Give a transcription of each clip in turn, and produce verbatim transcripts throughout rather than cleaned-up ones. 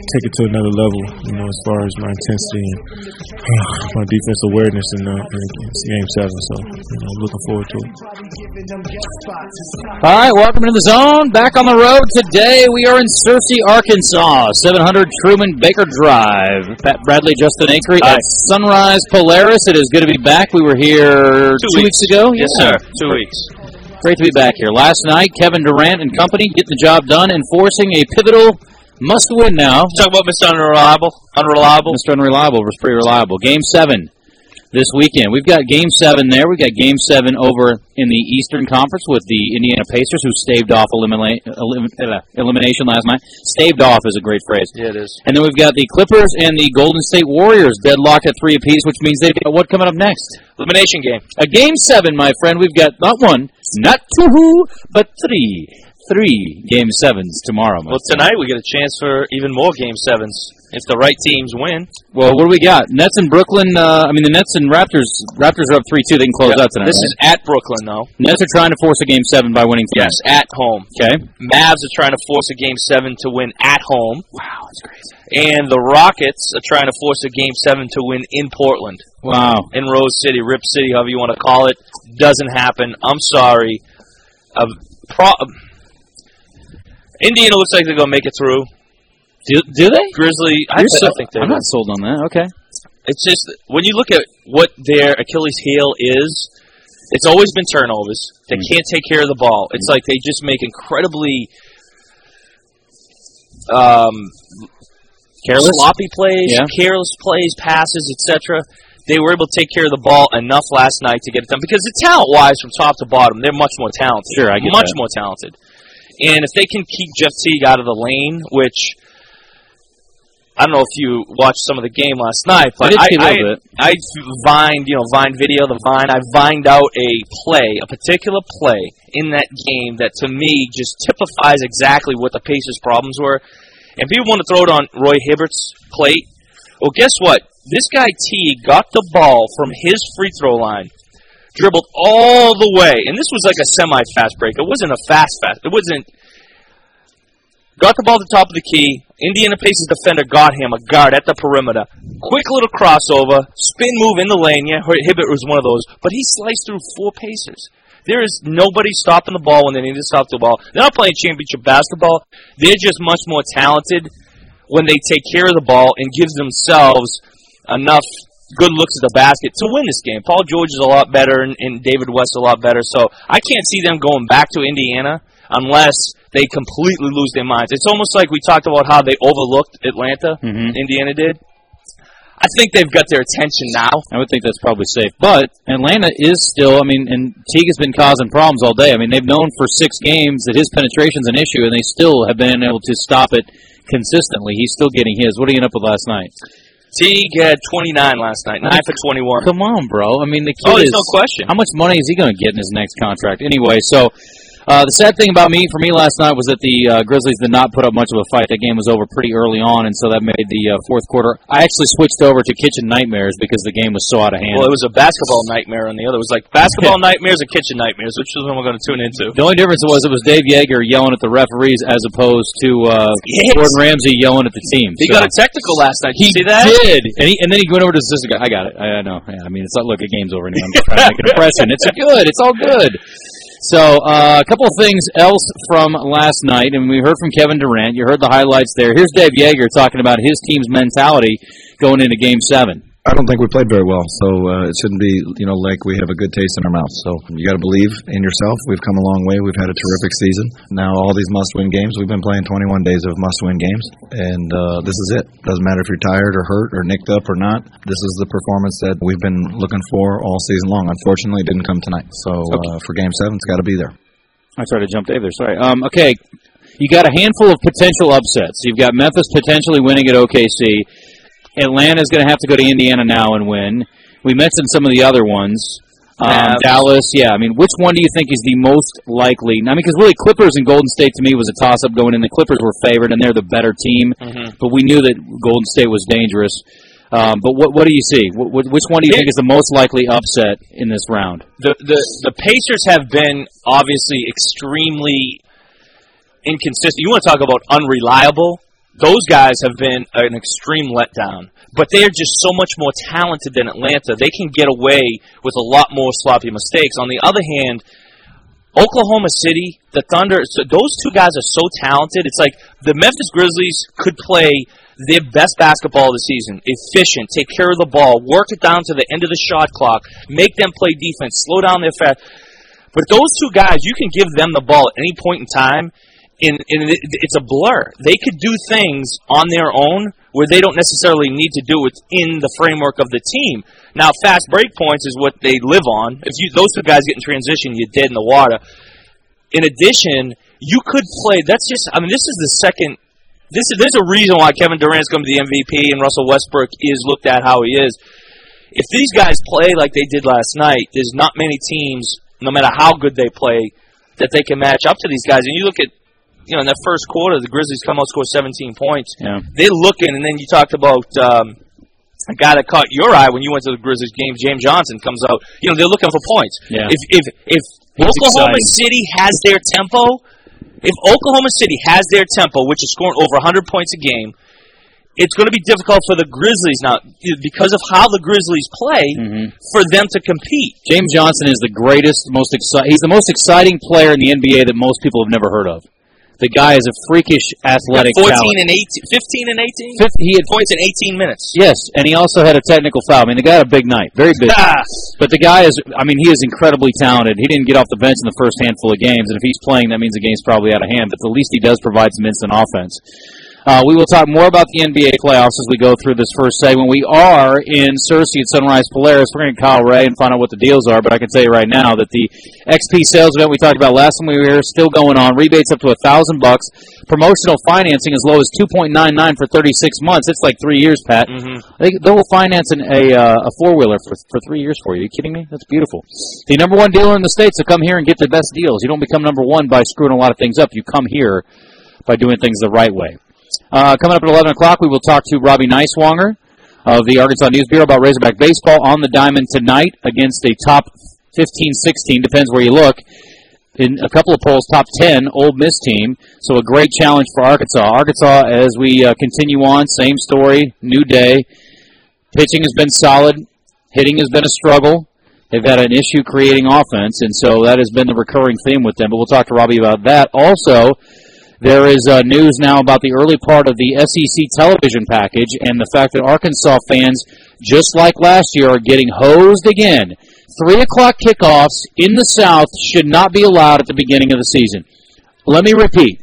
take it to another level, you know, as far as my intensity and uh, my defensive awareness in, uh, in Game seven. So, you know, I'm looking forward to it. All right, welcome to the Zone. Back on the road today. We are in Searcy, Arkansas, seven hundred Truman Baker Drive. Pat Bradley, Justin Acree at Sunrise Polaris. It is good to be back. We were here two, two weeks. weeks ago. Yes, yeah. sir. Two weeks. Great to be back here. Last night, Kevin Durant and company getting the job done, enforcing a pivotal must-win now. Talk about Mister Unreliable. Unreliable. Mister Unreliable was pretty reliable. Game seven this weekend. We've got Game seven there. We've got Game seven over in the Eastern Conference with the Indiana Pacers, who staved off elimina- elim- uh, elimination last night. Staved off is a great phrase. Yeah, it is. And then we've got the Clippers and the Golden State Warriors deadlocked at three apiece, which means they've got what coming up next? Elimination game. A Game seven, my friend. We've got not one, not two, but three. Three Game sevens tomorrow. Well, tonight we get a chance for even more Game sevens if the right teams win. Well, what do we got? Nets and Brooklyn. Uh, I mean, the Nets and Raptors. Raptors are up three two. They can close yeah. out tonight. This right? is at Brooklyn, though. Nets are trying to force a Game seven by winning tonight. Yes, at home. Okay. Mavs are trying to force a Game seven to win at home. Wow, that's crazy. And the Rockets are trying to force a Game seven to win in Portland. Wow. In Rose City, Rip City, however you want to call it. Doesn't happen. I'm sorry. Uh, pro- Indiana looks like they're going to make it through. Do, do they? Grizzly, I, so, I think they I'm do. not sold on that. Okay. It's just, when you look at what their Achilles heel is, it's always been turnovers. They mm. can't take care of the ball. It's mm. like they just make incredibly um, careless, sloppy plays, yeah. careless plays, passes, et cetera. They were able to take care of the ball enough last night to get it done. Because the talent-wise, from top to bottom, they're much more talented. Sure, I get Much that. more talented. And if they can keep Jeff Teague out of the lane, which I don't know if you watched some of the game last night, but I, I, I, I vined, you know, Vine video, the Vine. I vined out a play, a particular play in that game that to me just typifies exactly what the Pacers' problems were. And people want to throw it on Roy Hibbert's plate. Well, guess what? This guy Teague got the ball from his free throw line. Dribbled all the way, and this was like a semi-fast break. It wasn't a fast-fast. It wasn't. Got the ball at the top of the key. Indiana Pacers defender got him, a guard at the perimeter. Quick little crossover, spin move in the lane. Yeah, Hibbert was one of those. But he sliced through four Pacers. There is nobody stopping the ball when they need to stop the ball. They're not playing championship basketball. They're just much more talented when they take care of the ball and give themselves enough good looks at the basket to win this game. Paul George is a lot better, and, and David West a lot better. So I can't see them going back to Indiana unless they completely lose their minds. It's almost like we talked about how they overlooked Atlanta. Mm-hmm. Indiana did. I think they've got their attention now. I would think that's probably safe. But Atlanta is still, I mean, and Teague has been causing problems all day. I mean, they've known for six games that his penetration's an issue, and they still have been able to stop it consistently. He's still getting his. What did he end up with last night? Teague had twenty-nine last night, nine for twenty-one. Come on, bro. I mean, the kid oh, there's is, no question. How much money is he going to get in his next contract? Anyway, so uh, the sad thing about me, for me last night, was that the uh, Grizzlies did not put up much of a fight. That game was over pretty early on, and so that made the uh, fourth quarter. I actually switched over to Kitchen Nightmares because the game was so out of hand. Well, it was a basketball nightmare on the other. It was like basketball nightmares or kitchen nightmares, which is what we're going to tune into. The only difference was it was Dave Yeager yelling at the referees as opposed to uh, yes. Gordon Ramsay yelling at the team. He so. got a technical last night. Did he you see that? did, and, he, and then he went over to the assistant guy. I got it. I, I know. Yeah, I mean, it's not look, the game's over anyway. I'm just trying to make an impression. It's good. It's all good. So uh, a couple of things else from last night, and we heard from Kevin Durant. You heard the highlights there. Here's Dave Yeager talking about his team's mentality going into Game seven. I don't think we played very well, so uh, it shouldn't be, you know, like we have a good taste in our mouth. So you got to believe in yourself. We've come a long way. We've had a terrific season. Now all these must-win games, we've been playing twenty-one days of must-win games, and uh, this is it. Doesn't matter if you're tired or hurt or nicked up or not. This is the performance that we've been looking for all season long. Unfortunately, it didn't come tonight. So okay. uh, for Game seven, it's got to be there. I tried to jump Dave there. Sorry. Um, okay, you got a handful of potential upsets. You've got Memphis potentially winning at O K C. Atlanta's going to have to go to Indiana now and win. We mentioned some of the other ones. Um, Dallas, yeah. I mean, which one do you think is the most likely? I mean, because really Clippers and Golden State to me was a toss-up going in. The Clippers were favored, and they're the better team. Mm-hmm. But we knew that Golden State was dangerous. Um, but what what do you see? What, which one do you think is the most likely upset in this round? The the the Pacers have been obviously extremely inconsistent. You want to talk about unreliable? those guys have been an extreme letdown. But they are just so much more talented than Atlanta. They can get away with a lot more sloppy mistakes. On the other hand, Oklahoma City, the Thunder, so those two guys are so talented. It's like the Memphis Grizzlies could play their best basketball of the season, efficient, take care of the ball, work it down to the end of the shot clock, make them play defense, slow down their fast. But those two guys, you can give them the ball at any point in time, and, and it, it's a blur. They could do things on their own where they don't necessarily need to do it in the framework of the team. Now, fast break points is what they live on. If you, those two guys get in transition, you're dead in the water. In addition, you could play. That's just. I mean, this is the second. This is there's a reason why Kevin Durant's come to the M V P and Russell Westbrook is looked at how he is. If these guys play like they did last night, there's not many teams, no matter how good they play, that they can match up to these guys. And you look at, you know, in that first quarter, the Grizzlies come out and score seventeen points. Yeah. They're looking, and then you talked about um, a guy that caught your eye when you went to the Grizzlies game, James Johnson, comes out. You know, they're looking for points. Yeah. If if if He's Oklahoma exciting. City has their tempo, if Oklahoma City has their tempo, which is scoring over one hundred points a game, it's going to be difficult for the Grizzlies now because of how the Grizzlies play mm-hmm. for them to compete. James Johnson is the greatest, most exci- he's the most exciting player in the N B A that most people have never heard of. The guy is a freakish athletic fourteen talent. and eighteen, fifteen and eighteen? fifty, he had points in eighteen minutes. Yes, and he also had a technical foul. I mean, the guy had a big night. Very big. But the guy is, I mean, he is incredibly talented. He didn't get off the bench in the first handful of games, and if he's playing, that means the game's probably out of hand. But at least he does provide some instant offense. Uh, we will talk more about the N B A playoffs as we go through this first segment. We are in Searcy at Sunrise Polaris. We're going to Kyle Ray and find out what the deals are, but I can tell you right now that the X P sales event we talked about last time we were here is still going on. Rebates up to one thousand bucks. Promotional financing as low as two point nine nine for thirty-six months. It's like three years, Pat. Mm-hmm. They, they will finance an, a, uh, a four-wheeler for, for three years for you. Are you kidding me? That's beautiful. The number one dealer in the States, so come here and get the best deals. You don't become number one by screwing a lot of things up. You come here by doing things the right way. Uh, coming up at eleven o'clock, we will talk to Robbie Neiswanger of the Arkansas News Bureau about Razorback baseball on the diamond tonight against a top fifteen, sixteen, depends where you look, in a couple of polls, top ten Ole Miss team. So a great challenge for Arkansas. Arkansas, as we uh, continue on, same story, new day. Pitching has been solid. Hitting has been a struggle. They've had an issue creating offense, and so that has been the recurring theme with them. But we'll talk to Robbie about that. Also, there is uh, news now about the early part of the S E C television package and the fact that Arkansas fans, just like last year, are getting hosed again. Three o'clock kickoffs in the South should not be allowed at the beginning of the season. Let me repeat.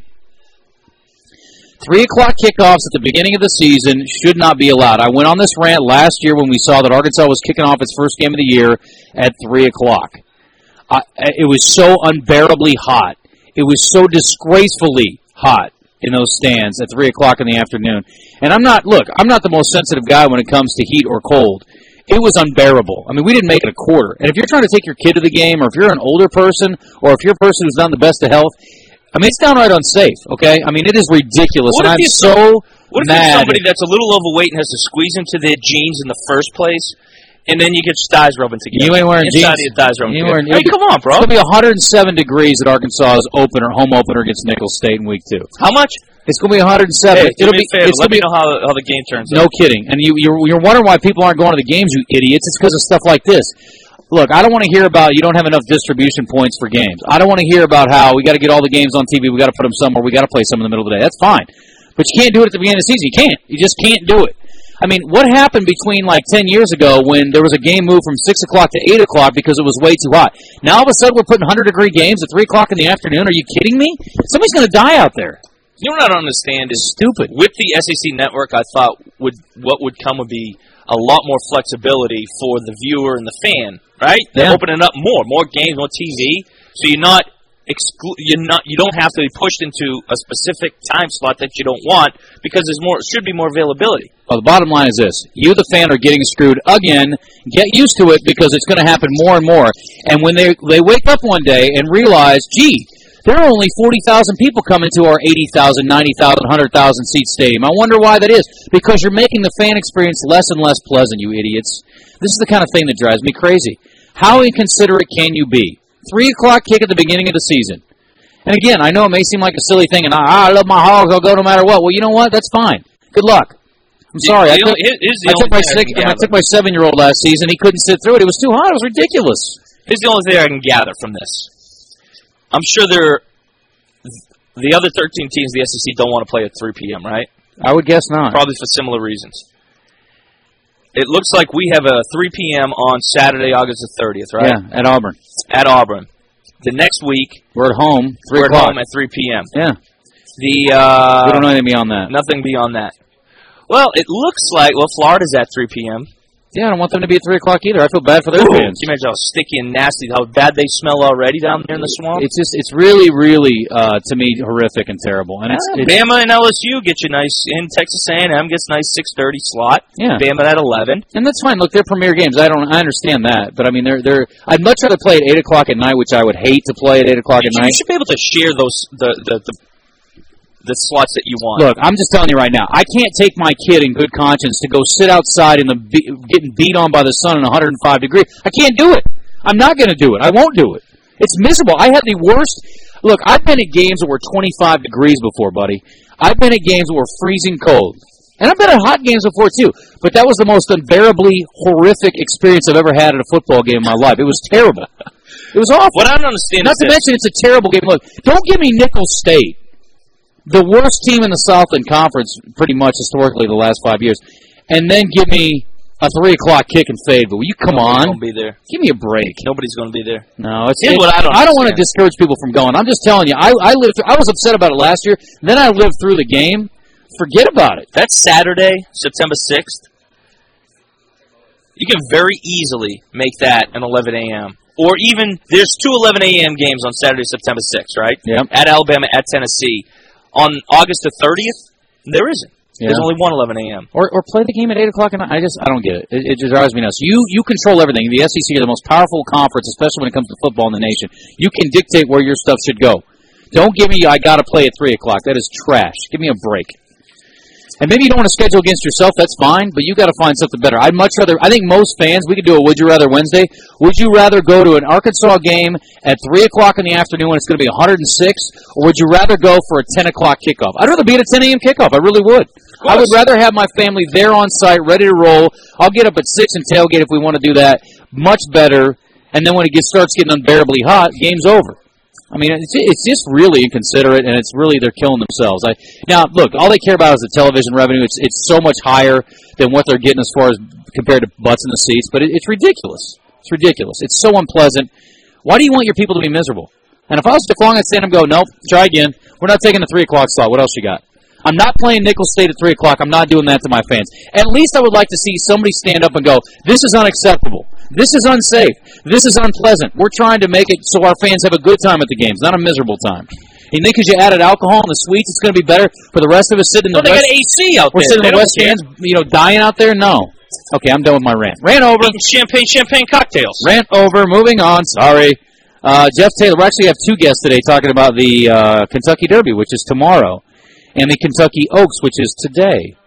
Three o'clock kickoffs at the beginning of the season should not be allowed. I went on this rant last year when we saw that Arkansas was kicking off its first game of the year at three o'clock. Uh, it was so unbearably hot. It was so disgracefully hot in those stands at three o'clock in the afternoon. And I'm not, look, I'm not the most sensitive guy when it comes to heat or cold. It was unbearable. I mean, we didn't make it a quarter. And if you're trying to take your kid to the game, or if you're an older person, or if you're a person who's not in the best of health, I mean, it's downright unsafe, okay? I mean, it is ridiculous. What and I'm so What if mad. you're somebody that's a little overweight and has to squeeze into their jeans in the first place, and then you get your thighs rubbing together? You ain't wearing Inside jeans. Your thighs rubbing you together. Wearing, hey, come on, bro. It's going to be one hundred seven degrees at Arkansas's opener, home opener against Nicholls State in week two. How much? It's going to be one hundred seven. Hey, It'll be, be. Favor. It's Let me be, know how, how the game turns no out. No kidding. And you, you're, you're wondering why people aren't going to the games, you idiots. It's because of stuff like this. Look, I don't want to hear about you don't have enough distribution points for games. I don't want to hear about how we got to get all the games on T V, we got to put them somewhere, we got to play some in the middle of the day. That's fine. But you can't do it at the beginning of the season. You can't. You just can't do it. I mean, what happened between like ten years ago when there was a game moved from six o'clock to eight o'clock because it was way too hot? Now all of a sudden we're putting one hundred degree games at three o'clock in the afternoon. Are you kidding me? Somebody's going to die out there. You know what I don't understand is stupid. With the S E C network, I thought would what would come would be a lot more flexibility for the viewer and the fan, right? They're yeah. opening up more, more games, more T V. So you're not exclu- you're not you don't have to be pushed into a specific time slot that you don't want because there's more should be more availability. Well, the bottom line is this. You, the fan, are getting screwed again. Get used to it because it's going to happen more and more. And when they they wake up one day and realize, gee, there are only forty thousand people coming to our eighty thousand, ninety thousand, one hundred thousand seat stadium. I wonder why that is. Because you're making the fan experience less and less pleasant, you idiots. This is the kind of thing that drives me crazy. How inconsiderate can you be? Three o'clock kick at the beginning of the season. And again, I know it may seem like a silly thing, and I, I love my Hogs. I'll go no matter what. Well, you know what? That's fine. Good luck. I'm sorry. The, I, took, the, I, took my six, I took my seven-year-old last season. He couldn't sit through it. It was too hot. It was ridiculous. Here's the only thing I can gather from this. I'm sure there, the other thirteen teams in the S E C don't want to play at three p.m., right? I would guess not. Probably for similar reasons. It looks like we have a three p.m. on Saturday, August the thirtieth, right? Yeah, at Auburn. At Auburn. The next week, we're at home. three we're o'clock. at home at three p.m. Yeah. The uh, we don't know anything beyond that. Nothing beyond that. Well, it looks like, well, Florida's at three p.m. Yeah, I don't want them to be at three o'clock either. I feel bad for their Ooh, fans. Can you imagine how sticky and nasty, how bad they smell already down there in the swamp? It's just, it's really, really, uh, to me, horrific and terrible. And it's, yeah, it's Bama and L S U get you nice, in Texas A and M gets nice six thirty slot. Yeah. Bama at eleven. And that's fine. Look, they're premier games. I don't, I understand that. But, I mean, they're, they're, I'd much rather play at eight o'clock at night, which I would hate to play at eight o'clock at you, night. You should be able to share those, the, the, the the slots that you want. Look, I'm just telling you right now, I can't take my kid in good conscience to go sit outside in the be- getting beat on by the sun in one hundred five degrees. I can't do it. I'm not going to do it. I won't do it. It's miserable. I had the worst. Look, I've been at games that were twenty-five degrees before, buddy. I've been at games that were freezing cold. And I've been at hot games before, too. But that was the most unbearably horrific experience I've ever had at a football game in my life. It was terrible. It was awful. What I don't understand Not is to mention it's a terrible game. Look, don't give me Nicholls State. The worst team in the Southland Conference, pretty much historically, the last five years, and then give me a three o'clock kick and fade. But will you come Nobody's on? Gonna be there. Give me a break. Nobody's going to be there. No, it's. Here's it, what I don't. I don't want to understand. discourage people from going. I'm just telling you. I I lived. Through, I was upset about it last year. Then I lived through the game. Forget about it. That's Saturday, September sixth. You can very easily make that an eleven a.m. Or even there's two eleven a.m. games on Saturday, September sixth, right? Yep. At Alabama, at Tennessee. On August the thirtieth, there isn't. Yeah. There's only one eleven a.m. Or or play the game at eight o'clock at night. I just I don't get it. It, it just drives me nuts. You you control everything. The S E C is the most powerful conference, especially when it comes to football in the nation. You can dictate where your stuff should go. Don't give me I got to play at three o'clock. That is trash. Give me a break. And maybe you don't want to schedule against yourself. That's fine, but you got to find something better. I'd much rather. I think most fans we could do a Would You Rather Wednesday. Would you rather go to an Arkansas game at three o'clock in the afternoon when it's going to be one hundred six, or would you rather go for a ten o'clock kickoff? I'd rather be at a ten a.m. kickoff. I really would. I would rather have my family there on site, ready to roll. I'll get up at six and tailgate if we want to do that. Much better. And then when it gets, starts getting unbearably hot, game's over. I mean, it's, it's just really inconsiderate, and it's really they're killing themselves. I, now, look, all they care about is the television revenue. It's it's so much higher than what they're getting as far as compared to butts in the seats, but it, it's ridiculous. It's ridiculous. It's so unpleasant. Why do you want your people to be miserable? And if I was DeFlong, I'd stand and go, nope, try again. We're not taking the three o'clock slot. What else you got? I'm not playing Nicholls State at three o'clock. I'm not doing that to my fans. At least I would like to see somebody stand up and go, this is unacceptable. This is unsafe. This is unpleasant. We're trying to make it so our fans have a good time at the games, not a miserable time. You think because you added alcohol and the sweets, it's going to be better for the rest of us sitting in the Well, they West? got A C out We're there. sitting in They the don't West care. Stands, you know, dying out there? No. Okay, I'm done with my rant. Rant over. Eating champagne, champagne cocktails. Rant over. Moving on. Sorry. Uh, Jeff Taylor. We actually have two guests today talking about the uh, Kentucky Derby, which is tomorrow, and the Kentucky Oaks, which is today.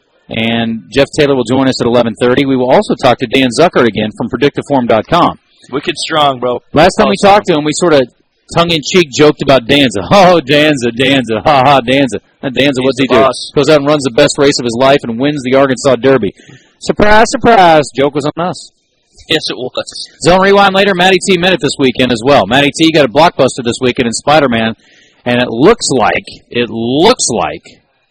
And Jeff Taylor will join us at eleven thirty. We will also talk to Dan Zucker again from predictive form dot com. Wicked strong, bro. Last time we talked to him, we sort of tongue-in-cheek joked about Danza. Oh, Danza, Danza, ha-ha, Danza. And Danza, what's he do? boss. Goes out and runs the best race of his life and wins the Arkansas Derby. Surprise, surprise. Joke was on us. Yes, it was. Zone Rewind later, Matty T Minute this weekend as well. Matty T got a blockbuster this weekend in Spider-Man, and it looks like, it looks like,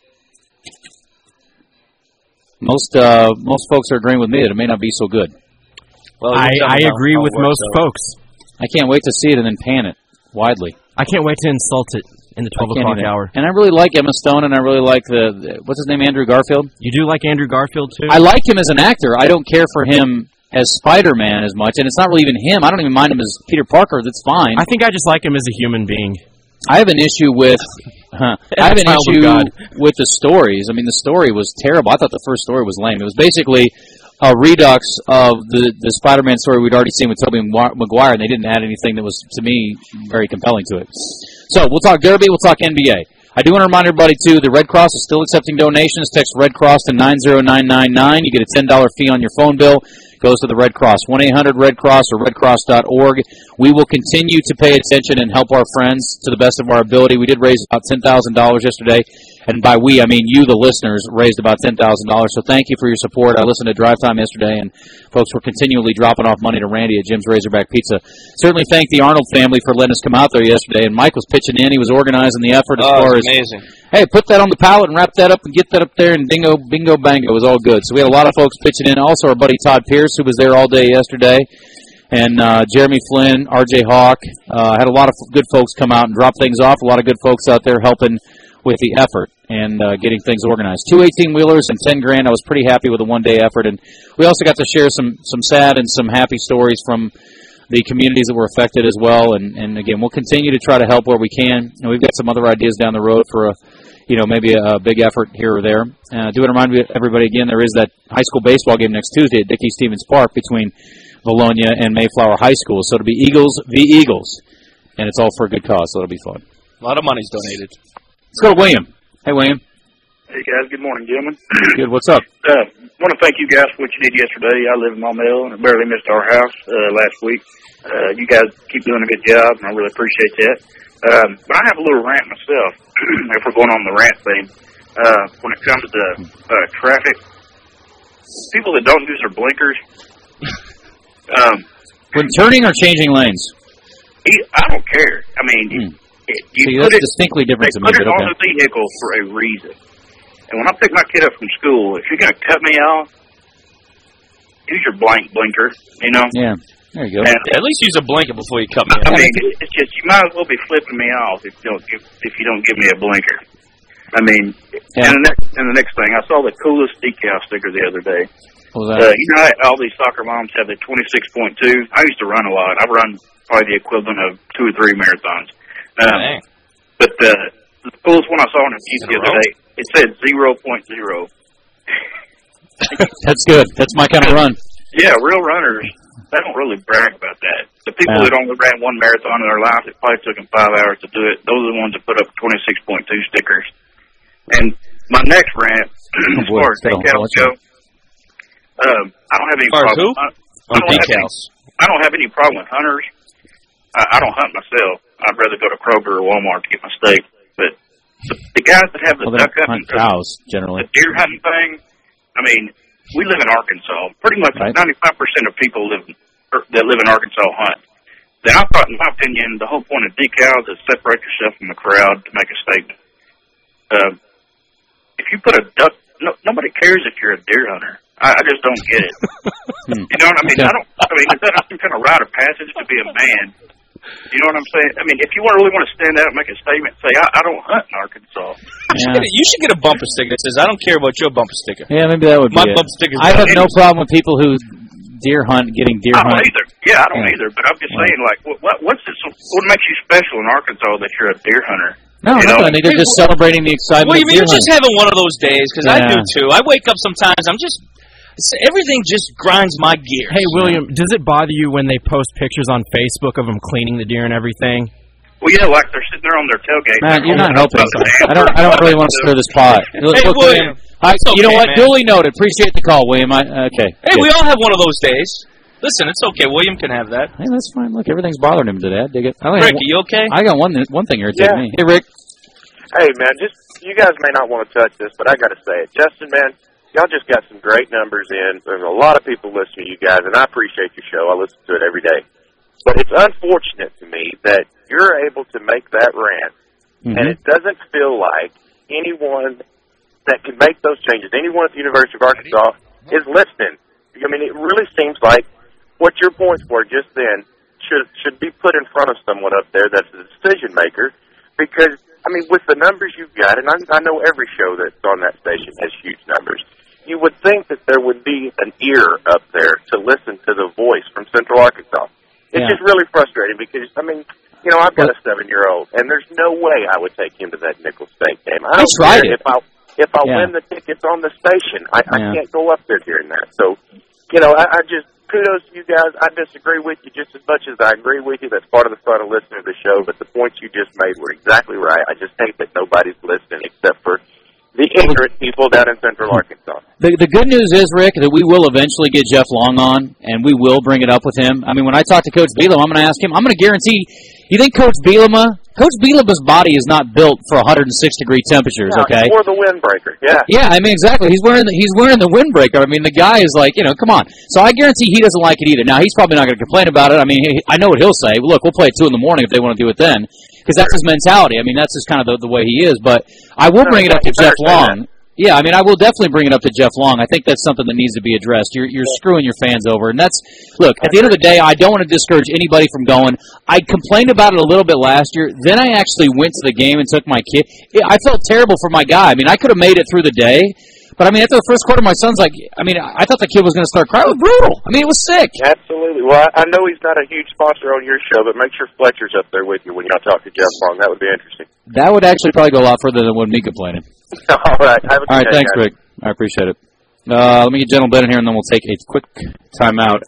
most uh, most folks are agreeing with me that it may not be so good. Well, I, you tell I me how- agree how it with works most out. folks. I can't wait to see it and then pan it widely. I can't wait to insult it in the twelve I can't o'clock either. hour. And I really like Emma Stone, and I really like the, the, what's his name, Andrew Garfield? You do like Andrew Garfield, too? I like him as an actor. I don't care for him as Spider-Man as much, and it's not really even him. I don't even mind him as Peter Parker. That's fine. I think I just like him as a human being. I have an issue with huh, I have an Child of issue God. with the stories. I mean, the story was terrible. I thought the first story was lame. It was basically a redux of the, the Spider-Man story we'd already seen with Tobey Maguire, and they didn't add anything that was, to me, very compelling to it. So we'll talk Derby. We'll talk N B A. I do want to remind everybody, too, the Red Cross is still accepting donations. Text Red Cross to nine zero nine nine nine. You get a ten dollars fee on your phone bill. goes to the Red Cross. one eight hundred red cross or red cross dot org. We will continue to pay attention and help our friends to the best of our ability. We did raise about ten thousand dollars yesterday. And by we, I mean you, the listeners, raised about ten thousand dollars. So thank you for your support. I listened to Drive Time yesterday, and folks were continually dropping off money to Randy at Jim's Razorback Pizza. Certainly thank the Arnold family for letting us come out there yesterday. And Mike was pitching in. He was organizing the effort as oh, far as, amazing. hey, put that on the pallet and wrap that up and get that up there, and bingo, bingo, bango. It was all good. So we had a lot of folks pitching in. Also, our buddy Todd Pierce, who was there all day yesterday. And uh, Jeremy Flynn, R J Hawk. Uh, had a lot of good folks come out and drop things off. A lot of good folks out there helping with the effort and uh, getting things organized. Two eighteen-wheelers and ten grand. I was pretty happy with a one-day effort. And we also got to share some, some sad and some happy stories from the communities that were affected as well. And, and again, we'll continue to try to help where we can. And we've got some other ideas down the road for, a, you know, maybe a, a big effort here or there. Uh, I do want to remind everybody again, there is that high school baseball game next Tuesday at Dickey-Stevens Park between Bologna and Mayflower High School. So it'll be Eagles v. Eagles. And it's all for a good cause, so it'll be fun. A lot of money's donated. Let's go to William. Hey, William. Hey, guys. Good morning, gentlemen. Good. What's up? Uh, I want to thank you guys for what you did yesterday. I live in Maumelle, and I barely missed our house uh, last week. Uh, you guys keep doing a good job, and I really appreciate that. Um, but I have a little rant myself, if we're going on the rant thing. Uh, when it comes to uh, traffic, people that don't use their blinkers, um, when turning or changing lanes? I don't care. I mean, mm. it, you See, put that's it, distinctly different they to me. put it okay. on the vehicle for a reason. And when I pick my kid up from school, if you're going to cut me off, use your blank blinker, you know? Yeah, there you go. And at least use a blanket before you cut me I off. mean, it's just, you might as well be flipping me off if you don't give, if you don't give me a blinker. I mean, yeah. and, the next, and the next thing, I saw the coolest decal sticker the other day. What was that? Uh, you know how all these soccer moms have the twenty-six point two? I used to run a lot. I've run probably the equivalent of two or three marathons. Um, but uh, the coolest one I saw on the Jeep the other day, it said zero point zero. That's good. That's my kind of run. Yeah, real runners, they don't really brag about that. The people yeah. that only ran one marathon in their life, it probably took them five hours to do it, those are the ones that put up twenty-six point two stickers. And my next rant, oh, as boy, far as decals go, um, I don't have any as problem. Who? I, I, oh, don't have any, I don't have any problem with hunters. I, I don't hunt myself. I'd rather go to Kroger or Walmart to get my steak. But the, the guys that have the well, duck hunting, hunt cows generally, the deer hunting thing, I mean, we live in Arkansas. Pretty much right. ninety-five percent of people live er, that live in Arkansas hunt. Then I thought, in my opinion, the whole point of decals is separate yourself from the crowd to make a statement. Uh, if you put a duck, no, nobody cares if you're a deer hunter. I, I just don't get it. You know what I mean? Okay. I don't. I mean, is that some kind of rite of passage to be a man? You know what I'm saying? I mean, if you want really want to stand out and make a statement, say, I, I don't hunt in Arkansas. Yeah. You should get a bumper sticker that says, I don't care about your bumper sticker. Yeah, maybe that would My be bumper it. sticker's I have it. no problem with people who deer hunt, getting deer I don't hunt. either. Yeah, I don't Yeah. either. But I'm just saying, like, what, what what's this? What makes you special in Arkansas that you're a deer hunter? No, you nothing. know? They're just celebrating the excitement Well, you of mean deer you're just hunting. having one of those days, because Yeah. I do too. I wake up sometimes, I'm just, everything just grinds my gears. Hey, William, does it bother you when they post pictures on Facebook of them cleaning the deer and everything? Well, yeah, like they're sitting there on their tailgate. Man, you're not helping. I I don't. I don't really want to stir this pot. Look, Hey, look, William, I, it's you know okay, what? man. Duly noted. Appreciate the call, William. I, okay. Hey, good. we all have one of those days. Listen, it's okay. William can have that. Hey, that's fine. Look, everything's bothering him today. I dig it. I only Rick, have are you okay? one, I got one. One thing irritating Yeah. me. Hey, Rick. Hey, man, just you guys may not want to touch this, but I got to say it. Justin, man, y'all just got some great numbers in. There's a lot of people listening to you guys, and I appreciate your show. I listen to it every day. But it's unfortunate to me that you're able to make that rant, Mm-hmm. and it doesn't feel like anyone that can make those changes, anyone at the University of Arkansas, is listening. I mean, it really seems like what your points were just then should should be put in front of someone up there that's a decision maker, because I mean, with the numbers you've got, and I, I know every show that's on that station has huge numbers, you would think that there would be an ear up there to listen to the voice from Central Arkansas. It's Yeah. just really frustrating because, I mean, you know, I've got a seven-year-old, and there's no way I would take him to that nickel state game. I, I don't tried care it. if I if I Yeah. win the tickets on the station. I, I Yeah. can't go up there during that. So, you know, I, I just kudos to you guys. I disagree with you just as much as I agree with you. That's part of the fun of listening to the show. But the points you just made were exactly right. I just hate that nobody's listening except for the ignorant people down in Central Arkansas. The, the good news is, Rick, that we will eventually get Jeff Long on, and we will bring it up with him. I mean, when I talk to Coach Bielema, I'm going to ask him, I'm going to guarantee, you think Coach Bielema, Coach Bielema's body is not built for one hundred six degree temperatures, no, okay? Or the windbreaker, yeah. Yeah, I mean, exactly. He's wearing the, he's wearing the windbreaker. I mean, the guy is like, you know, come on. So I guarantee he doesn't like it either. Now, he's probably not going to complain about it. I mean, he, I know what he'll say. Look, we'll play at two in the morning if they want to do it then. Because that's his mentality. I mean, that's just kind of the, the way he is. But I will bring it up to Jeff Long. Yeah, I mean, I will definitely bring it up to Jeff Long. I think that's something that needs to be addressed. You're you're screwing your fans over. And that's, look, at the end of the day, I don't want to discourage anybody from going. I complained about it a little bit last year. Then I actually went to the game and took my kid. I felt terrible for my guy. I mean, I could have made it through the day. But, I mean, after the first quarter, my son's like, I mean, I thought the kid was going to start crying. It was brutal. I mean, it was sick. Absolutely. Well, I know he's not a huge sponsor on your show, but make sure Fletcher's up there with you when y'all talk to Jeff Long. That would be interesting. That would actually probably go a lot further than what me complaining. All right. Have a good All right, day, thanks, guys. Rick. I appreciate it. Uh, let me get General Ben in here, and then we'll take a quick timeout.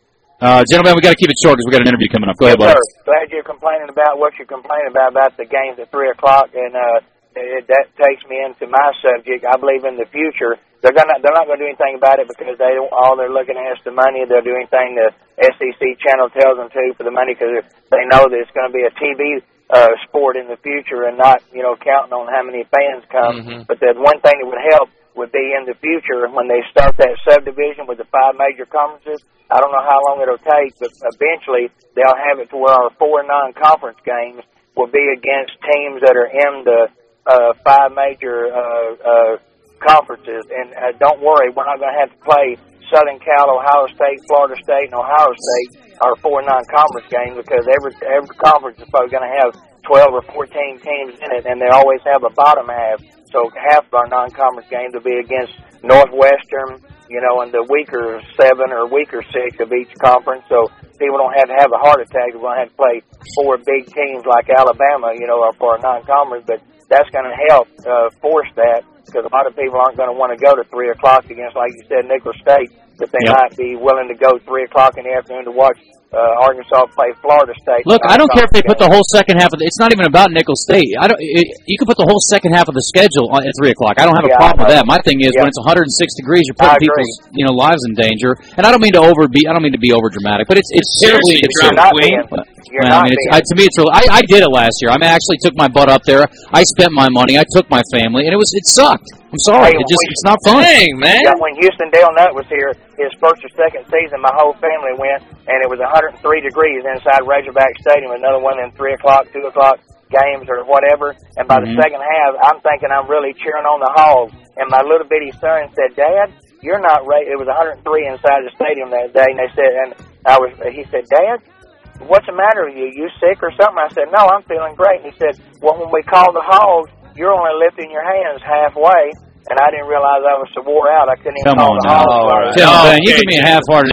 Uh, General Ben, we got to keep it short because we got an interview coming up. Go ahead, buddy. Glad you're complaining about what you're complaining about about the games at three o'clock, and uh, it, that takes me into my subject. I believe in the future they're gonna they're not going to do anything about it because they don't, all they're looking at is the money. They'll do anything the S E C channel tells them to for the money because they know that it's going to be a T V uh, sport in the future and not, you know, counting on how many fans come. Mm-hmm. But the one thing that would help would be in the future when they start that subdivision with the five major conferences. I don't know how long it'll take, but eventually they'll have it to where our four non-conference games will be against teams that are in the uh, five major uh, uh, conferences. And uh, don't worry, we're not going to have to play Southern Cal, Ohio State, Florida State, and Ohio State, our four non-conference games, because every every conference is probably going to have twelve or fourteen teams in it, and they always have a bottom half. So half of our non-conference games will be against Northwestern, you know, and the weaker seven or weaker six of each conference. So people don't have to have a heart attack. We're going to have to play four big teams like Alabama, you know, for a non-conference. But that's going to help uh, force that because a lot of people aren't going to want to go to three o'clock against, like you said, Nicholls State, but they yep. might be willing to go three o'clock in the afternoon to watch Uh, Arkansas play Florida State. Look, I don't care if they put the whole second half of the, it's not even about Nicholls State. I don't. It, you can put the whole second half of the schedule on, at three o'clock. I don't have a yeah, problem with that. My thing is yeah. when it's one hundred six degrees, you're putting people's you know lives in danger. And I don't mean to over be. I don't mean to be over dramatic, but it's it's terribly. It's you're not being, you're well, not I mean, it's, I, to me, it's real. I, I did it last year. I mean, I actually took my butt up there. I spent my money. I took my family, and it was it sucked. I'm sorry. Hey, it just it's not fun. Dang, man. Yeah, when Houston Dale Nutt was here, his first or second season, my whole family went, and it was one hundred three degrees inside Razorback Stadium. Another one in three o'clock, two o'clock games or whatever. And by mm-hmm. the second half, I'm thinking I'm really cheering on the Hogs. And my little bitty son said, "Dad, you're not right." It was one hundred three inside the stadium that day, and they said, and I was. He said, "Dad, what's the matter with you? You sick or something?" I said, "No, I'm feeling great." And he said, "Well, when we called the Hogs, you're only lifting your hands halfway." And I didn't realize I was so wore out. I couldn't even Come call on the now. Hogs. Right. Tell, man, you give me a half-hearted